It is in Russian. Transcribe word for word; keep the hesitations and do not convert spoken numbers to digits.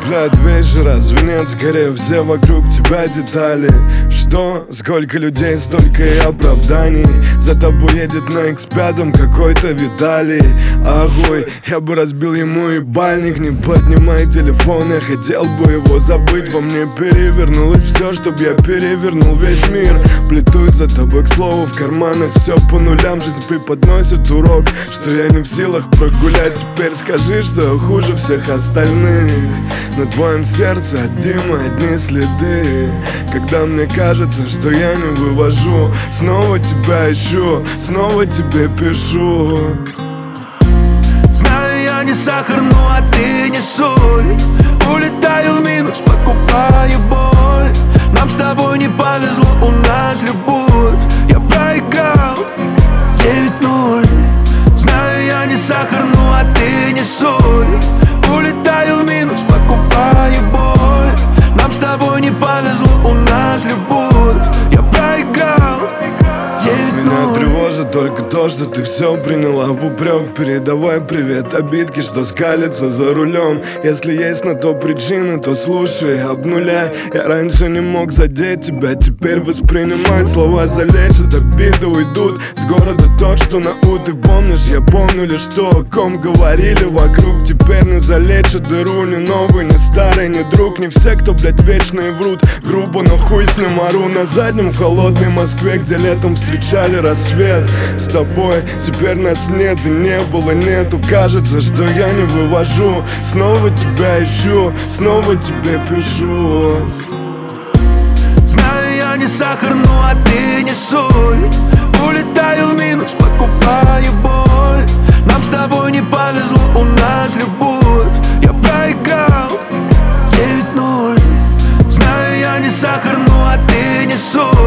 цепляют вечера, звенят скорее все вокруг тебя детали. Что? Сколько людей, столько и оправданий. За тобой едет на икс пять какой-то Виталий. Огой, я бы разбил ему ебальник. Не поднимай телефон, я хотел бы его забыть. Во мне перевернулось все, чтоб я перевернул весь мир. Плетусь за тобой, к слову, в карманах все по нулям. Жизнь преподносит урок, что я не в силах прогулять. Теперь скажи, что я хуже всех остальных. На твоем сердце от Димы одни следы. Когда мне кажется, что я не вывожу, снова тебя ищу, снова тебе пишу. Знаю, я не сахар, ну а ты не соль. Улетаю в минус, покупаю боль. Нам с тобой не повезло, у нас любовь. Я проиграл девять ноль. Знаю, я не сахар, ну а ты не соль. Улетаю в минус, покупаю боль. Нам с тобой не повезло, у нас любовь. Я проиграл девять ноль. Меня тревожит только то, что ты все приняла в упрек. Передавай привет обидке, что скалится за рулем. Если есть на то причины, то слушай, обнуляй. Я раньше не мог задеть тебя, теперь воспринимать. Слова залечат, обиды уйдут с города тот, что на У. Ты помнишь, я помню лишь то, о ком говорили вокруг. Теперь не залечат дыру, ни новый, ни старый, ни друг. Не все, кто, блядь, вечно и врут. Грубо, но хуй с ним ору. На заднем в холодной Москве, где летом встречали рассвет. С тобой теперь нас нет и не было, нету. Кажется, что я не вывожу. Снова тебя ищу, снова тебе пишу. Знаю, я не сахар, ну а ты не соль. Улетаю в минус, покупаю боль. Нам с тобой не повезло, у нас любовь. Я проиграл девять ноль. Знаю, я не сахар, ну а ты не соль.